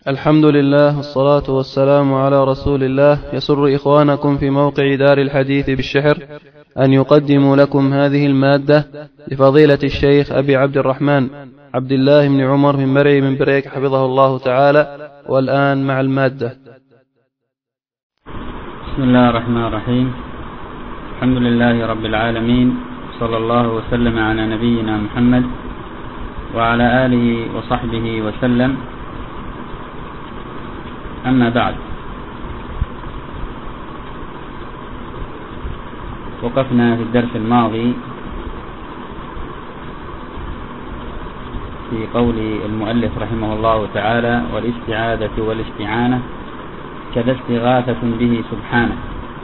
الحمد لله والصلاة والسلام على رسول الله. يسر إخوانكم في موقع دار الحديث بالشحر أن يقدموا لكم هذه المادة لفضيلة الشيخ أبي عبد الرحمن عبد الله بن عمر من مرعي من بريك حفظه الله تعالى. والآن مع المادة. بسم الله الرحمن الرحيم. الحمد لله رب العالمين، صلى الله وسلم على نبينا محمد وعلى آله وصحبه وسلم. أما بعد، وقفنا في الدرس الماضي في قول المؤلف رحمه الله تعالى: والاستعاذة والاستعانة كذا استغاثة به سبحانه،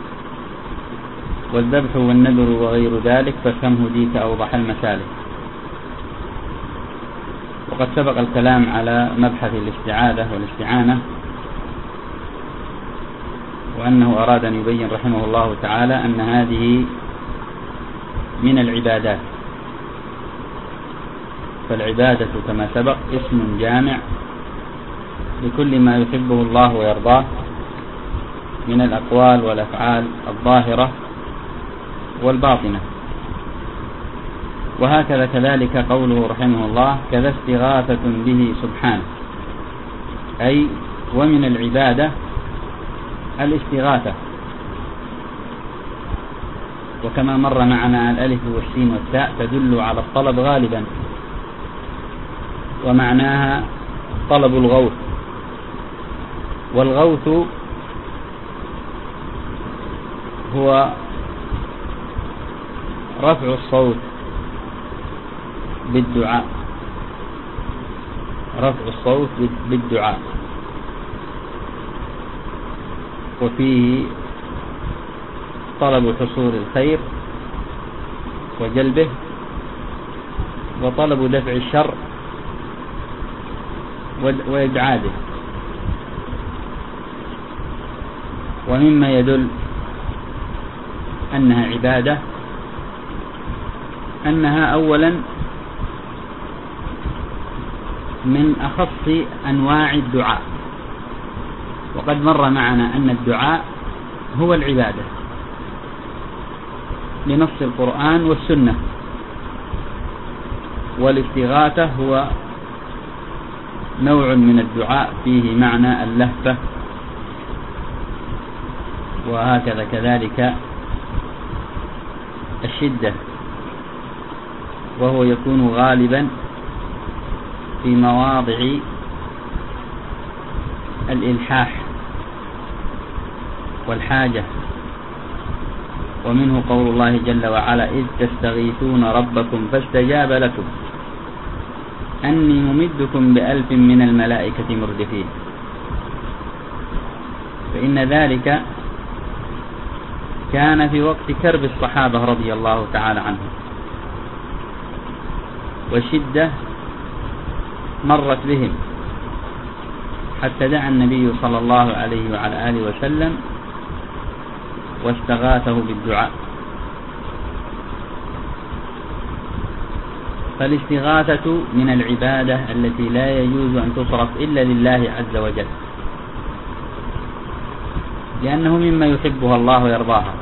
والذبح والنذر وغير ذلك فافهمه ديك أوضح المسالك. وقد سبق الكلام على مبحث الاستعاذة والاستعانة، وأنه أراد أن يبين رحمه الله تعالى أن هذه من العبادات. فالعبادة كما سبق اسم جامع لكل ما يحبه الله ويرضاه من الأقوال والأفعال الظاهرة والباطنة. وهكذا كذلك قوله رحمه الله: كذا استغاثة به سبحانه، أي ومن العبادة الاستغاثة. وكما مر معنا الألف والسين والتاء تدل على الطلب غالبا، ومعناها طلب الغوث. والغوث هو رفع الصوت بالدعاء، رفع الصوت بالدعاء، وفيه طلب حصول الخير وجلبه، وطلب دفع الشر وإبعاده. ومما يدل أنها عبادة أنها أولا من أخص أنواع الدعاء. وقد مر معنا أن الدعاء هو العبادة لنص القرآن والسنة، والاستغاثة هو نوع من الدعاء فيه معنى اللهفة. وهكذا كذلك الشدة، وهو يكون غالبا في مواضع الإلحاح والحاجة. ومنه قول الله جل وعلا: إذ تستغيثون ربكم فاستجاب لكم أني ممدكم ب1000 من الملائكة مردفين. فإن ذلك كان في وقت كرب الصحابة رضي الله تعالى عنهم، وشدة مرت بهم حتى دعا النبي صلى الله عليه وعلى آله وسلم واستغاثه بالدعاء. فالاستغاثة من العبادة التي لا يجوز أن تصرف إلا لله عز وجل، لأنه مما يحبها الله ويرضاها،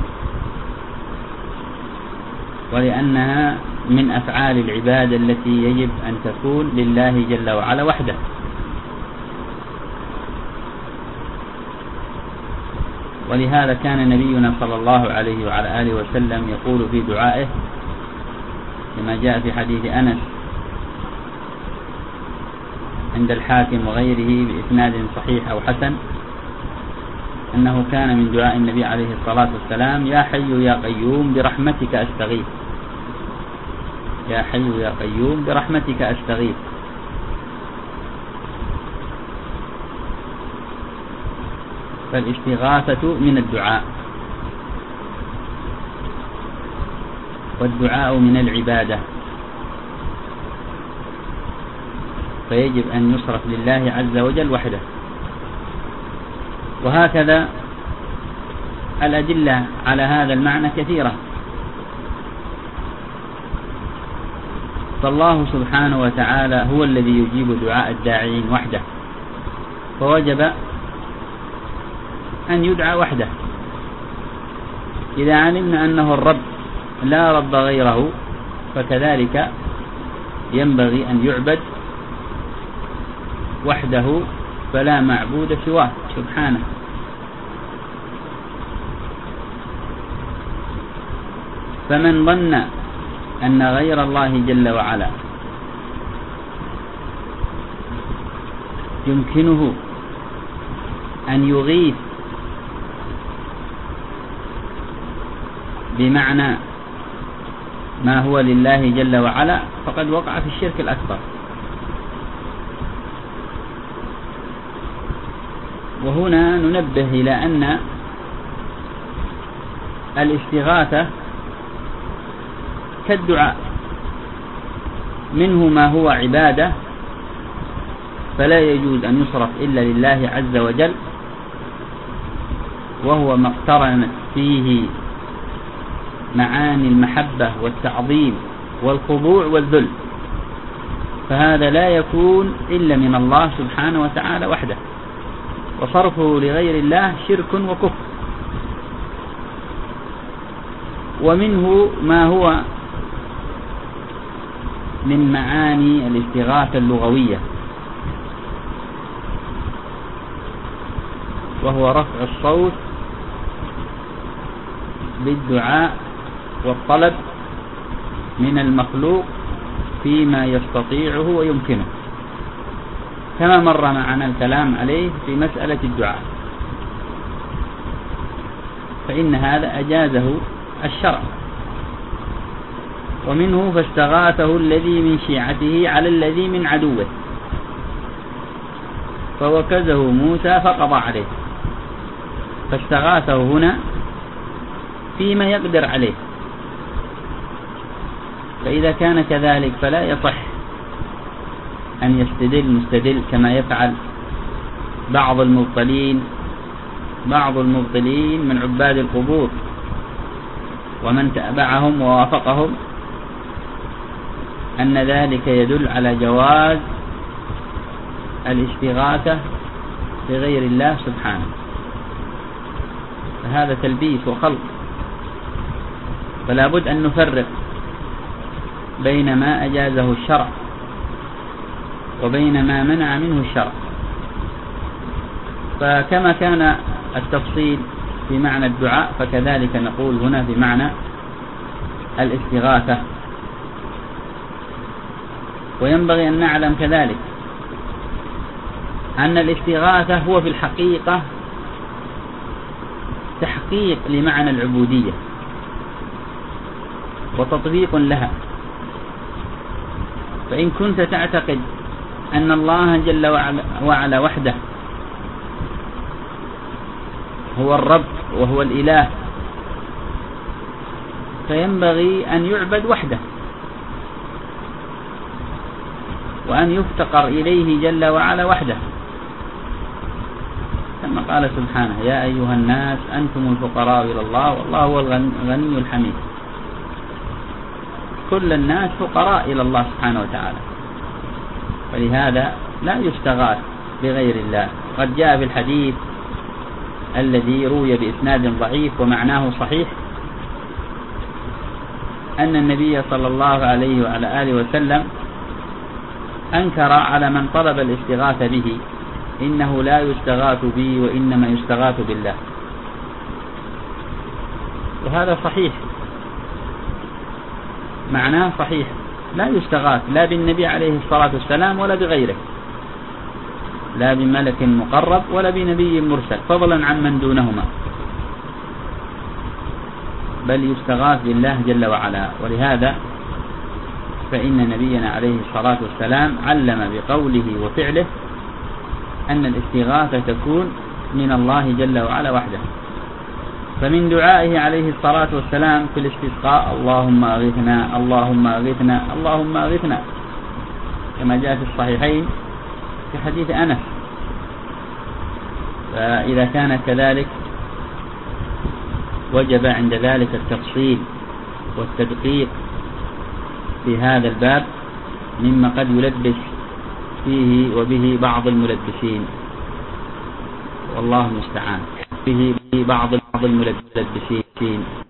ولأنها من أفعال العبادة التي يجب أن تكون لله جل وعلا وحده. ولهذا كان نبينا صلى الله عليه وعلى آله وسلم يقول في دعائه كما جاء في حديث أنس عند الحاكم وغيره بإسناد صحيح أو حسن، أنه كان من دعاء النبي عليه الصلاة والسلام: يا حي يا قيوم برحمتك أستغيث، يا حي يا قيوم برحمتك أستغيث. فالاستغاثة من الدعاء، والدعاء من العبادة، فيجب أن يصرف لله عز وجل وحده. وهكذا الأدلة على هذا المعنى كثيرة. فالله سبحانه وتعالى هو الذي يجيب دعاء الداعين وحده، فوجب أن يدعى وحده. إذا علمنا أنه الرب لا رب غيره فكذلك ينبغي أن يعبد وحده فلا معبود سواه سبحانه. فمن ظن أن غير الله جل وعلا يمكنه أن يغيث بمعنى ما هو لله جل وعلا فقد وقع في الشرك الأكبر. وهنا ننبه إلى أن الاستغاثة كالدعاء، منه ما هو عبادة فلا يجوز أن يصرف إلا لله عز وجل، وهو ما اقترن فيه معاني المحبة والتعظيم والخضوع والذل، فهذا لا يكون إلا من الله سبحانه وتعالى وحده، وصرفه لغير الله شرك وكفر. ومنه ما هو من معاني الاستغاثة اللغوية، وهو رفع الصوت بالدعاء والطلب من المخلوق فيما يستطيعه ويمكنه، كما مر معنا الكلام عليه في مسألة الدعاء، فإن هذا أجازه الشرع. ومنه فاستغاثه الذي من شيعته على الذي من عدوه فوكزه موسى فقضى عليه، فاستغاثه هنا فيما يقدر عليه. فإذا كان كذلك فلا يصح أن يستدل مستدل كما يفعل بعض المبطلين من عباد القبور ومن تابعهم ووافقهم، أن ذلك يدل على جواز الاستغاثة بغير الله سبحانه، فهذا تلبيس وخلق. فلا بد أن نفرق بين ما أجازه الشرع وبين ما منع منه الشرع. فكما كان التفصيل في معنى الدعاء فكذلك نقول هنا في معنى الاستغاثة. وينبغي أن نعلم كذلك أن الاستغاثة هو في الحقيقة تحقيق لمعنى العبودية وتطبيق لها. فإن كنت تعتقد أن الله جل وعلا وحده هو الرب وهو الإله، فينبغي أن يعبد وحده وأن يفتقر إليه جل وعلا وحده، كما قال سبحانه: يا أيها الناس أنتم الفقراء إلى الله والله هو الغني الحميد. كل الناس فقراء إلى الله سبحانه وتعالى، ولهذا لا يستغاث بغير الله. قد جاء في الحديث الذي روي بإسناد ضعيف ومعناه صحيح أن النبي صلى الله عليه وعلى آله وسلم أنكر على من طلب الاستغاثة به: إنه لا يستغاث بي وإنما يستغاث بالله. وهذا صحيح، معناه صحيح، لا يستغاث لا بالنبي عليه الصلاة والسلام ولا بغيره، لا بملك مقرب ولا بنبي مرسل، فضلا عن من دونهما، بل يستغاث بالله جل وعلا. ولهذا فإن نبينا عليه الصلاة والسلام علم بقوله وفعله أن الاستغاثة تكون من الله جل وعلا وحده. فمن دعائه عليه الصلاة والسلام في الاستسقاء: اللهم أغثنا اللهم أغثنا اللهم أغثنا، كما جاء في الصحيحين في حديث أنس. فإذا كان كذلك وجب عند ذلك التفصيل والتدقيق في هذا الباب مما قد يلبس فيه وبه بعض الملبسين. والله المستعان. به بعض الملبسين